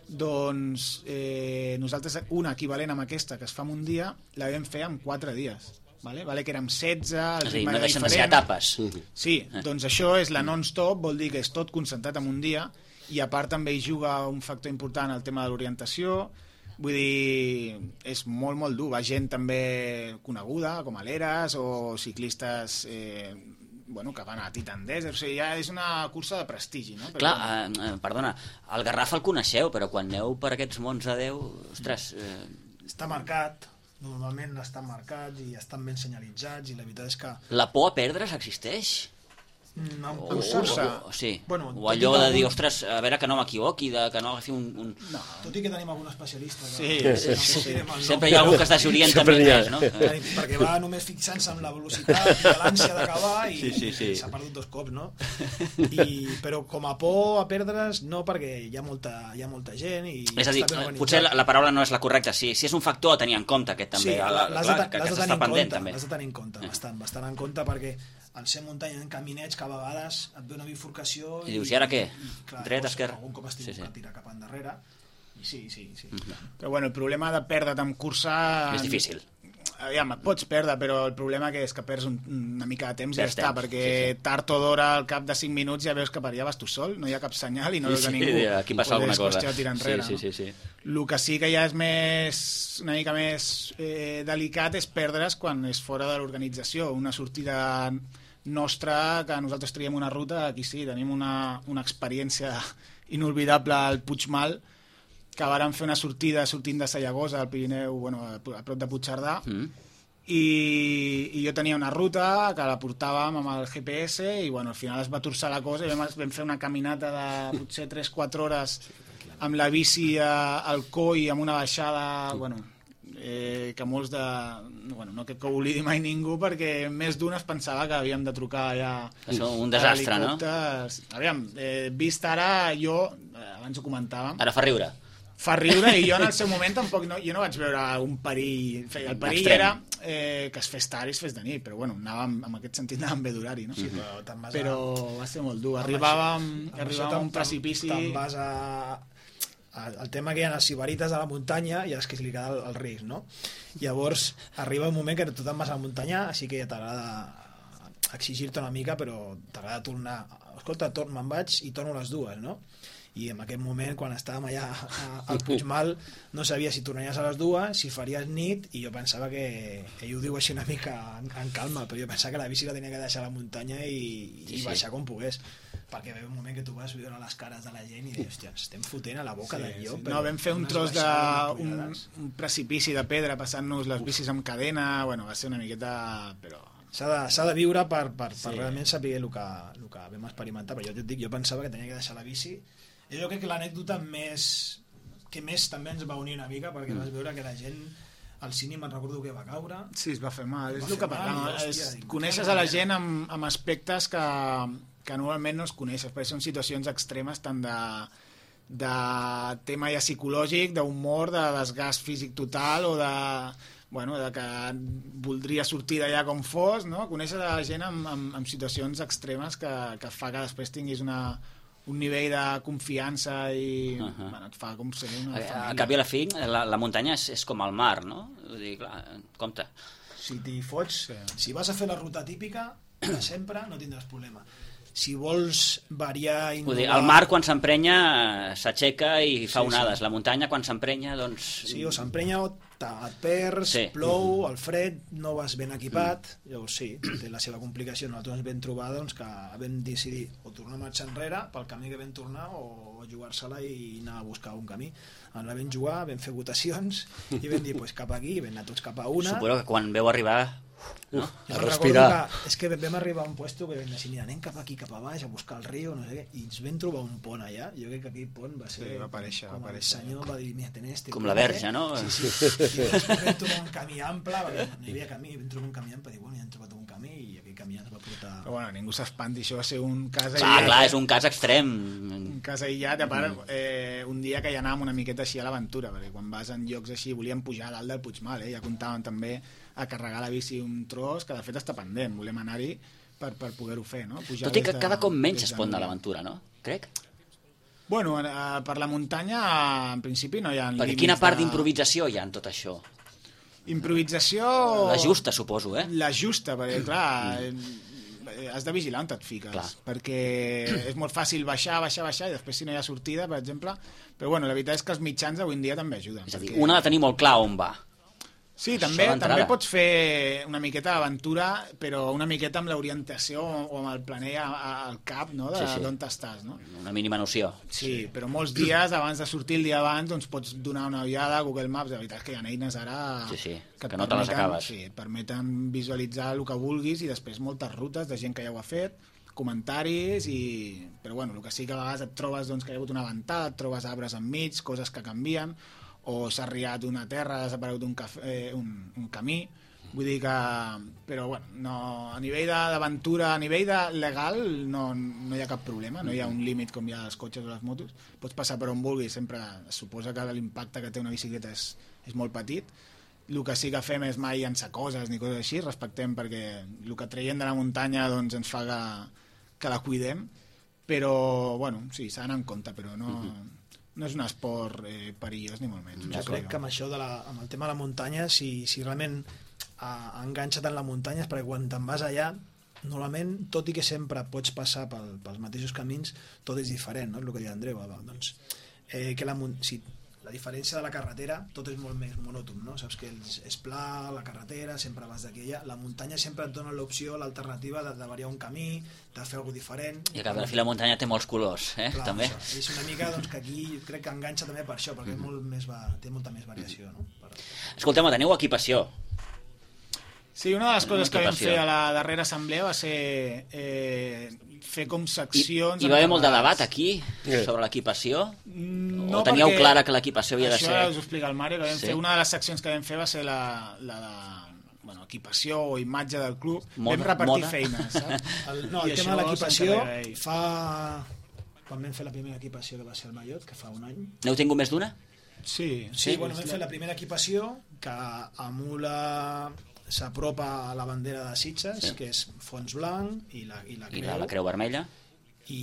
doncs eh, nosaltres una equivalent amb aquesta que es fa en un dia la vam fer en quatre dies. Vale? Vale, que érem setze... És a dir, no deixen de ser etapes. Sí, doncs això és la non-stop, vol dir que és tot concentrat en un dia i a part també hi juga un factor important el tema de l'orientació, vull dir, és molt, molt dur. Va gent també coneguda, com Aleres o ciclistes eh, bueno, que van a Titan Desert, o sigui, ja és una cursa de prestigi, no? Però, Clar, eh, eh, perdona, el Garraf el coneixeu, però quan aneu per aquests mons de Déu, ostres... Eh, Està marcat, normalment estan marcats i estan ben senyalitzats i la veritat és que la por a perdre's existeix? Mm, en O, cursa. o, sí. Bueno, o tot i allò que de dir, algun- ostres, a veure que no m'equivoqui, de que no agafi un... un... No. Tot i que tenim algun especialista. Sí, que, sí, sí, sí. Sempre hi ha algú que es desorienta Sempre més, n'hi ha. més, no? Tenim, perquè va només fixant-se en la velocitat i l'ànsia d'acabar i Sí, sí, sí. i s'ha perdut dos cops, no? I, però com a por a perdre's, no, perquè hi ha molta, hi ha molta gent i És a dir, està ben organitzat. potser la, la paraula no és la correcta, sí, si és un factor a tenir en compte aquest també, Sí, la, l'has clar, de, que, l'has que de tenir s'està en pendent compte, també. l'has de tenir en compte, bastant, bastant en compte, perquè al ser muntanya en caminets que a vegades et ve una bifurcació I dius, i ara què? clar, Dret, llavors, esquerra? algun cop estic Sí, sí. sí, sí. tirar cap endarrere i sí, sí, sí. Però bueno, el problema de perdre't en cursa... És difícil. Aviam, et pots perdre, però el problema que és que perds un, una mica de temps i ja Perds està, temps, perquè sí, sí. tard o d'hora, al cap de cinc minuts, ja veus que per allà vas tu sol, no hi ha cap senyal i no veus a ningú. aquí passa alguna És cosa. qüestió de tirar enrere, sí, sí, sí, sí. no? El que sí que ja és més, una mica més eh, delicat és perdre's quan és fora de l'organització. Una sortida nostra, que nosaltres triem una ruta, aquí sí, tenim una, una experiència inolvidable al Puigmal, que vàrem fer una sortida sortint de Sallagosa, al Pirineu, bueno, a prop de Puigcerdà, Mm. i, i jo tenia una ruta que la portàvem amb el G P S i bueno, al final es va torçar la cosa i vam, vam fer una caminata de potser tres quatre hores amb la bici a, al coll amb una baixada bueno, eh, que molts de... Bueno, no que, que ho oblidi mai ningú perquè més d'un es pensava que havíem de trucar allà És un desastre, no? helicòpters. Aviam, eh, vist ara jo, eh, abans ho comentàvem, Ara fa riure. fa riure i jo en el seu moment tampoc no, jo no vaig veure un perill, el perill Extrem. era eh, que es fes tard i es fes de nit, però bueno, anàvem, en aquest sentit anàvem bé d'horari, no? Sí, però te'n vas Però a... va ser molt dur, amb arribàvem, això- amb arribàvem això a un te'n- precipici... Te'n vas a... a... El tema que hi ha les sibarites a la muntanya i és que se li queda el, el risc, no? Llavors arriba un moment que tu te'n vas a la muntanya, així que ja t'agrada exigir-te una mica, però t'agrada tornar... Escolta, tor me'n vaig i torno a les dues, no? I en aquest moment, quan estàvem allà a, al Puigmal, no sabia si tornaries a les dues, si faries nit, i jo pensava que, ell ho diu així una mica en, en calma, però jo pensava que la bici la tenia que deixar a la muntanya i, Sí, i sí. baixar com pogués, perquè ve un moment que tu vas veure les cares de la gent i dius, hòstia, ens estem fotent a la boca Sí, del llop. sí. No, vam fer un unes tros de... baixades Un, empollades. un precipici de pedra passant-nos les bicis amb cadena, bueno, va ser una miqueta... Però... S'ha de, s'ha de viure per, per, per Sí. realment saber el que, el que vam experimentar, però jo et dic, jo pensava que tenia que deixar la bici. Jo crec que l'anècdota més que més també ens va unir una mica, perquè vas veure que la gent al cine me'n recordo que va caure. Sí, es va fer mal. Es És va el que fer mal, parlàvem. i, És, hòstia, dic, coneixes que a la manera. gent amb, amb aspectes que, que normalment no es coneixes, perquè són situacions extremes tant de, de tema ja psicològic, d'humor, de desgast físic total o de, bueno, de que voldria sortir d'allà com fos, no? Coneixes a la gent amb, amb, amb situacions extremes que, que fa que després tinguis una, un nivell de confiança i Uh -huh. bueno, et fa com ser una A, família. a cap i a la fi, la, la muntanya és, és com el mar, no? Vull dir, clar, compte. Si t'hi fots, Sí. si vas a fer la ruta típica de sempre, no tindràs problema. Si vols variar, Vull dir, innovar... el mar quan s'emprenya eh, s'aixeca i fa Sí, onades. sí. La muntanya quan s'emprenya, doncs... Sí, o s'emprenya o te- et perds, Sí. plou, el fred, no vas ben equipat, llavors sí, té la seva complicació. Nosaltres ens vam trobar doncs, que vam decidir o tornar a marxar enrere pel camí que vam tornar o jugar-se-la i anar a buscar un camí. Ens la vam jugar, vam fer votacions i vam dir, pues, cap aquí, vam anar tots cap a una. Suposo que quan veu arribar... No? Jo A me'n recordo respirar. que, és que vam arribar a un puesto que vam dir, mira, anem cap aquí, cap a baix, a buscar el riu, no sé què, i ens vam trobar un pont allà. Jo crec que aquell pont va ser... Sí, va aparèixer, com va el aparèixer. senyor va dir, mira, ten este Com puente". la Verge, no? Sí, sí. I després vam trobar un camí ample, perquè no hi havia camí, vam trobar un camí ample, i dic, bueno, ja hem trobat un camí, i aquell camí ens va portar... Però bueno, ningú s'espanti, això va ser un cas Clar, aïllat. clar, és un cas extrem. Un cas aïllat, a part, eh, un dia que ja anàvem una miqueta així a l'aventura, perquè quan vas en llocs així volíem pujar a dalt del Puigmal, eh? Ja comptàvem també a carregar la bici un tros, que de fet està pendent, volem anar-hi per, per poder-ho fer, no? Pujar Tot i que des de- cada cop menys des es de pot anar a Núria. l'aventura, no? Crec. Bueno, eh, per la muntanya, en principi no hi ha Perquè límits quina part de- d'improvisació hi ha en tot això? Improvisació... La justa, suposo, eh? La justa, perquè clar, eh, has de vigilar on et fiques, Clar. perquè és molt fàcil baixar, baixar, baixar, i després si no hi ha sortida, per exemple, però bueno, la veritat és que els mitjans avui en dia també ajuden. És a dir, perquè- una ha de tenir molt clar on va. Sí, Això també, d'entrada. també pots fer una miqueta d'aventura, però una miqueta amb l'orientació o amb el planell a- a- al cap, no?, de Sí, sí. d'on estàs, no? Una mínima noció. Sí, però molts dies abans de sortir el dia abans doncs pots donar una ullada a Google Maps. La veritat és que hi ha eines ara Sí, sí, et que no te les permeten- acabes. Sí, et permeten visualitzar el que vulguis i després moltes rutes de gent que ja ho ha fet, comentaris, i... però bueno, el que sí que a vegades et trobes doncs, que hi ha hagut una ventada, et trobes arbres enmig, coses que canvien, o s'ha arriat una terra, ha desaparegut un, cafè, un, un camí, vull dir que... Però bueno, no, a nivell d'aventura, a nivell de legal no, no hi ha cap problema, no hi ha un límit com hi ha als cotxes o les motos, pots passar per on vulguis, sempre es suposa que l'impacte que té una bicicleta és, és molt petit. El que sí que fem és mai llançar coses ni coses així, respectem perquè el que traiem de la muntanya doncs, ens fa que, que la cuidem, però bueno, sí, s'ha d'anar en compte, però no, no és un esport eh, perillós ni molt menys. Jo crec que amb això de la, amb el tema de la muntanya, si, si realment ha enganxat en la muntanya és perquè quan te'n vas allà, normalment, tot i que sempre pots passar pel, pels mateixos camins, tot és diferent, no? És el que deia Andreu, doncs, eh, que la, si, la diferència de la carretera, tot és molt més monòton, no? Saps que és, és pla, la carretera, sempre vas d'aquí allà, la muntanya sempre et dona l'opció, l'alternativa de, de variar un camí, de fer alguna cosa diferent. I que a fi la muntanya té molts colors, eh? Clar, també. Això, és una mica doncs, que aquí crec que enganxa també per això, perquè mm. molt més va, té molta més variació, no? Per... Escolteu, teniu equipació. Sí, una de les coses que vam fer a la darrera assemblea va ser eh, fer com seccions... I, i va haver molt de debat aquí sobre l'equipació? No, o teníeu clara que l'equipació havia de ser... Això us ho explica el Mario, que vam sí. fer, una de les seccions que vam fer va ser la, la de bueno, equipació o imatge del club. Moda, vam repartir moda. feines, saps? El, no, el I tema de l'equipació fa... Quan vam fer la primera equipació, que va ser el Mallot, que fa un any... N'heu tingut més d'una? Sí. Sí, sí bueno, vam fer la primera equipació, que emula... s'apropa a la bandera de Sitges, sí. que és fons blanc i la, i la creu, I la, la creu vermella, i,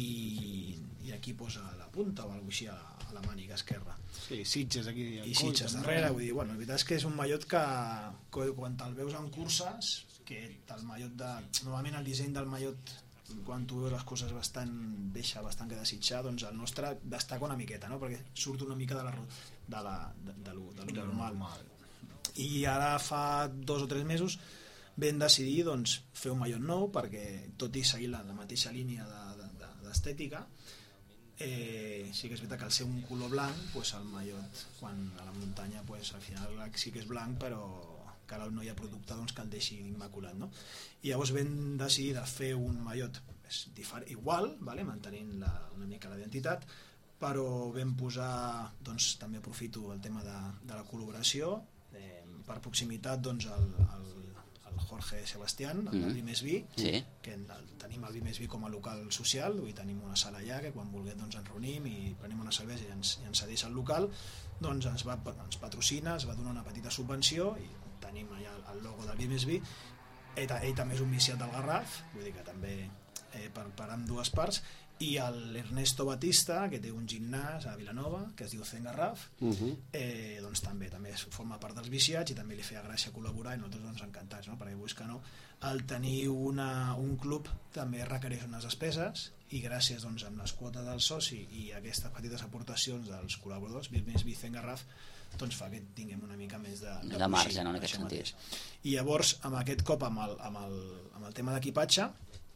i aquí posa la punta o alguna cosa així a, a la màniga esquerra. Sí, Sitges aquí. I Sitges darrere, vull dir, bueno, la veritat és que és un mallot que, que quan te'l veus en curses, que el mallot de... Normalment el disseny del mallot, quan tu veus les coses bastant, deixa bastant que desitjar, doncs el nostre destaca una miqueta, no? Perquè surt una mica de la, de la, de, de lo, de lo normal. normal. I ara fa dos o tres mesos vam decidir doncs, fer un mallot nou perquè tot i seguir la, la mateixa línia d'estètica de, de, eh, sí que és veritat que al ser un color blanc pues el mallot quan a la muntanya pues, al final sí que és blanc però que no hi ha producte doncs, que el deixi immaculat, no? I llavors vam decidir de fer un mallot pues, igual, vale? Mantenint la, una mica la identitat, però vam posar doncs, també aprofito el tema de, de la col·laboració per proximitat doncs, el, el, el Jorge Sebastián, el mm-hmm. Vi Més Vi, sí. que el, tenim el Vi Més Vi com a local social, i tenim una sala allà que quan vulguem doncs, ens reunim i prenem una cervesa i ens, i ens cedeix el local, doncs ens, va, ens patrocina, ens va donar una petita subvenció i tenim allà el logo del Vi Més Vi. Ell, ell també és un viciat del Garraf, vull dir que també eh, per, per amb dues parts, i l'Ernesto Batista, que té un gimnàs a Vilanova, que es diu Zen Garraf, uh-huh. eh, doncs també també forma part dels viciats i també li feia gràcia col·laborar i nosaltres doncs encantats, no? Perquè vull que no, el tenir una, un club també requereix unes despeses i gràcies doncs, amb les quotes del soci i aquestes petites aportacions dels col·laboradors, més Zen Garraf, doncs fa que tinguem una mica més de, de, de marge, no, en aquest sentit. I llavors, amb aquest cop, amb el, amb el, amb el tema d'equipatge,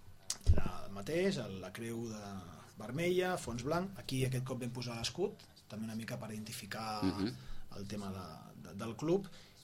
el mateix, la creu de vermella, fons blanc, aquí aquest cop vam posar l'escut, també una mica per identificar uh-huh. el tema de, de, del club,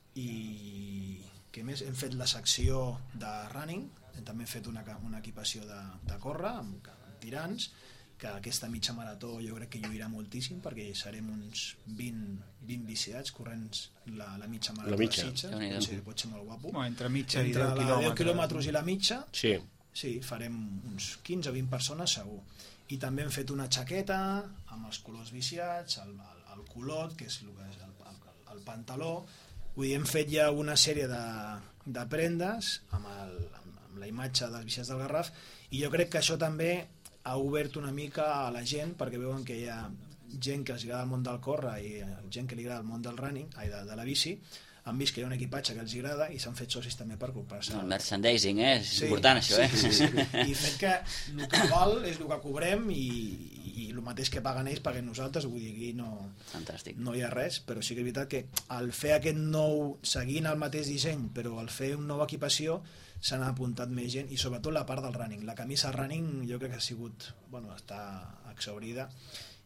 i què més? Hem fet la secció de running, també hem fet una, una equipació de, de córrer, amb, amb tirants, que aquesta mitja marató jo crec que lluirà moltíssim perquè serem uns vint, vint viciats corrents la, la mitja marató la mitja. de Sitges, pot ser, pot ser molt guapo. Bueno, entre mitja entre i deu quilòmetres. deu quilòmetres i la mitja, sí. sí, farem uns quinze o vint persones segur. I també hem fet una xaqueta amb els colors viciats, el, el, el culot, que és el, el, el, el pantaló. Vull dir, hem fet ja una sèrie de, de prendes amb, el, amb, amb la imatge dels viciats del Garraf, i jo crec que això també ha obert una mica a la gent perquè veuen que hi ha gent que els agrada el món del córrer i gent que li agrada el món del running, ai, de, de la bici, han vist que hi ha un equipatge que els agrada i s'han fet socis també per comprar-se. El merchandising, eh? És sí, important això, eh? Sí, sí, sí. I fet que el que val és el que cobrem i, i el mateix que paguen ells paguen nosaltres, vull dir, aquí no, Fantàstic. no hi ha res, però sí que és veritat que al fer aquest nou, seguint el mateix disseny, però al fer una nova equipació s'han apuntat més gent, i sobretot la part del running. La camisa running jo crec que ha sigut, bueno, està exhaurida,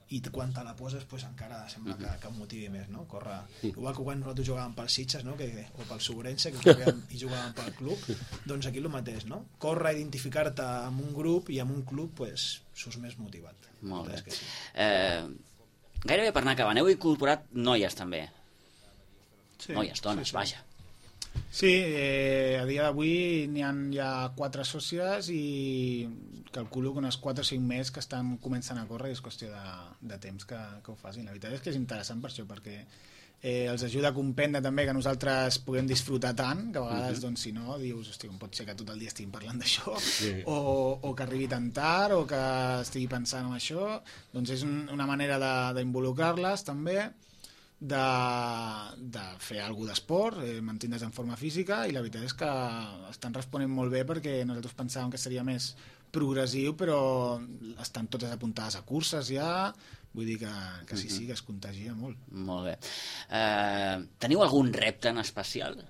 i quan te la poses pues, encara sembla que, que em motivi més, no? Córrer, igual que quan nosaltres jugàvem pel Sitges, no? que, o pel Sobrense, que jugàvem, i jugàvem pel club, doncs aquí el mateix, no? Córrer, identificar-te amb un grup i amb un club, pues, surts més motivat. Molt bé. Que sí. Eh, gairebé per anar acabant, heu incorporat noies també. Sí, noies, dones, sí, sí. vaja. Sí, eh, a dia d'avui n'hi ha ja quatre sòcies i calculo que unes quatre o cinc més que estan començant a córrer i és qüestió de, de temps que, que ho facin. La veritat és que és interessant per això, perquè eh, els ajuda a comprendre també que nosaltres puguem disfrutar tant, que a vegades, uh-huh. doncs, si no, dius, hosti, pot ser que tot el dia estiguin parlant d'això, sí. o, o que arribi tan tard, o que estigui pensant en això, doncs és un, una manera de, d'involucrar-les també, de, de fer alguna d'esport, eh, mantindre's en forma física, i la veritat és que estan responent molt bé perquè nosaltres pensàvem que seria més progressiu, però estan totes apuntades a curses ja, vull dir que, que sí, sí, que es contagia molt. Molt bé. Eh, teniu algun repte en especial?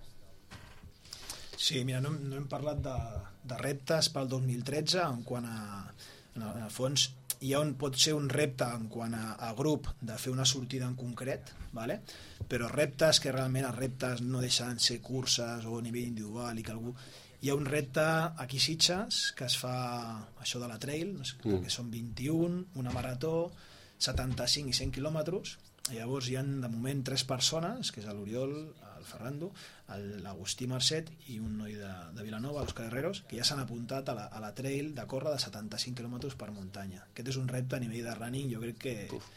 Sí, mira, no, no hem parlat de, de reptes pel dos mil tretze, en quant a, en el, en el fons, hi ha un, pot ser un repte en quant a, a grup de fer una sortida en concret, vale? Però reptes que realment els reptes no deixen ser curses o a nivell individual i que algú... Hi ha un repte aquí a Sitges que es fa això de la trail, no sé, mm. que són vint-i-un, una marató, setanta-cinc i cent quilòmetres. Llavors hi ha de moment tres persones, que és l'Oriol, el Ferrando, l'Agustí Marcet i un noi de, de Vilanova, l'Òscar Herreros, que ja s'han apuntat a la, a la trail de córrer de setanta-cinc quilòmetres per muntanya. Aquest és un repte a nivell de running, jo crec que Uf.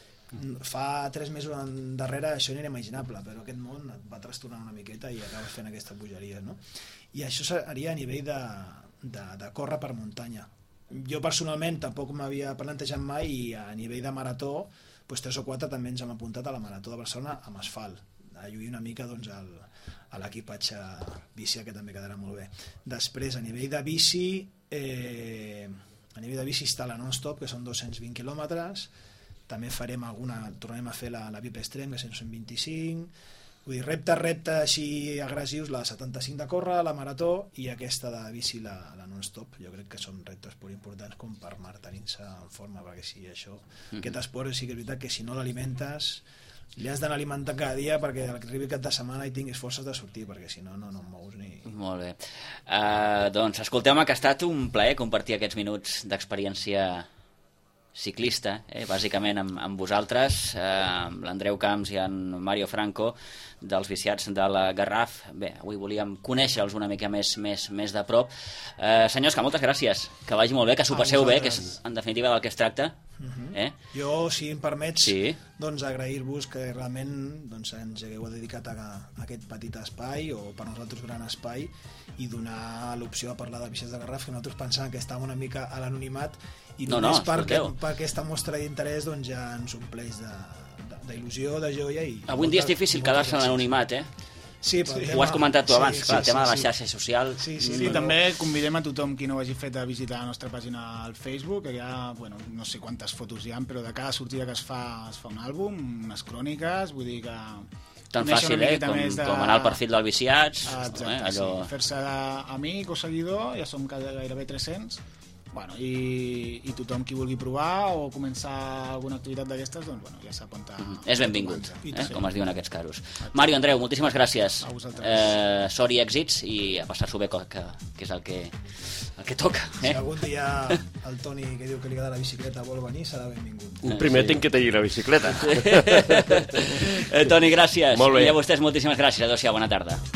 fa tres mesos darrere això no era imaginable, però aquest món et va trastornar una miqueta i acabes fent aquesta bogeria, no? I això seria a nivell de, de, de córrer per muntanya. Jo personalment tampoc m'havia plantejat mai i a nivell de marató doncs tres o quatre també ens hem apuntat a la Marató de Barcelona amb asfalt, a lluir una mica doncs, el, a l'equipatge bici, que també quedarà molt bé. Després, a nivell de bici, eh, a nivell de bici està la non-stop, que són dos-cents vint quilòmetres, també farem alguna, tornarem a fer la, la Vip Extreme, que són cent vint-i-cinc, vull dir, repte, repte així agressius, la setanta-cinc de córrer, la marató i aquesta de bici, la, la non-stop. Jo crec que són reptes molt importants com per mantenir-se en forma, perquè si això, mm-hmm. aquest esport sí que és veritat que si no l'alimentes, li has d'anar alimentant cada dia perquè arribi cap de setmana i tinguis forces de sortir, perquè si no, no, no em mous ni... Molt bé. Uh, doncs, escolteu-me, que ha estat un plaer compartir aquests minuts d'experiència ciclista, eh, bàsicament amb, amb vosaltres, eh, amb l'Andreu Camps i en Mario Franco, dels viciats de la Garraf. Bé, avui volíem conèixer-los una mica més, més, més de prop. Eh, senyors, que moltes gràcies, que vagi molt bé, que s'ho passeu bé, que és en definitiva del que es tracta. Uh-huh. eh? Jo, si em permets, sí. doncs agrair-vos que realment doncs, ens hagueu dedicat a, a aquest petit espai, o per nosaltres gran espai, i donar l'opció de parlar de viciats de Garraf, que nosaltres pensàvem que estàvem una mica a l'anonimat, i no, només no, per, per aquesta mostra d'interès doncs, ja ens ompleix de, de, d'il·lusió, de joia. I avui en dia és difícil quedar-se en l'anonimat, eh? Sí, sí. Tema... Ho has comentat tu abans, sí, clar, el sí, tema sí, de la sí. xarxa social. Sí, sí, sí, també convidem a tothom qui no ho hagi fet a visitar la nostra pàgina al Facebook, que hi ha, bueno, no sé quantes fotos hi ha, però de cada sortida que es fa es fa un àlbum, unes cròniques, vull dir que... Tan fàcil, eh? Com, de... com anar al perfil del Viciats. Exacte, eh? Allò... sí. Fer-se amic o seguidor, ja som gairebé tres-cents. Bueno, i, i tothom qui vulgui provar o començar alguna activitat d'aquestes, doncs bueno, ja sap on està. Mm-hmm. És benvingut, eh? Sí. Com es diu en aquests casos. Mario, Andreu, moltíssimes gràcies. A vosaltres. Eh, sort i èxits i a passar-s'ho bé, que, que és el que, el que toca. Eh? Si algun dia el Toni, que diu que li agrada la bicicleta, vol venir, serà benvingut. Un primer sí. Tinc que tenir la bicicleta. eh, Toni, gràcies. I a vostès moltíssimes gràcies. Adéu-siau, bona tarda.